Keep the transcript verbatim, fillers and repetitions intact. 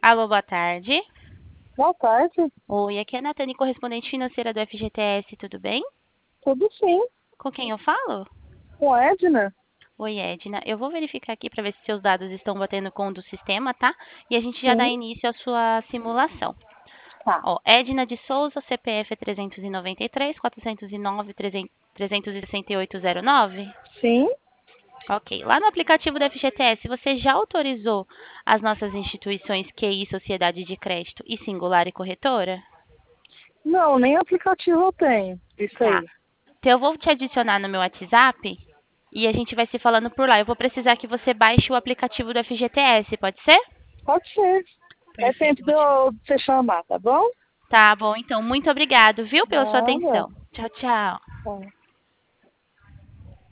Alô, boa tarde. Boa tarde. Oi, aqui é a Natane, correspondente financeira do F G T S, tudo bem? Tudo sim. Com quem eu falo? Com Edna? Oi, Edna. Eu vou verificar aqui para ver se seus dados estão batendo com o do sistema, tá? E a gente já dá Sim. início à sua simulação. Tá. Ó, Edna de Souza, C P F é trezentos e noventa e três, quatrocentos e nove, trezentos e sessenta e oito zero nove? Sim. Ok. Lá no aplicativo do F G T S, você já autorizou as nossas instituições Q I, Sociedade de Crédito e Singular e Corretora? Não, nem aplicativo eu tenho. Isso Tá. aí. Então, eu vou te adicionar no meu WhatsApp e a gente vai se falando por lá. Eu vou precisar que você baixe o aplicativo do F G T S, pode ser? Pode ser. É Perfeito. tempo Vou de te- eu você chamar, tá bom? Tá bom, então, muito obrigado, viu, pela sua Nada. atenção. Tchau, tchau. Tá.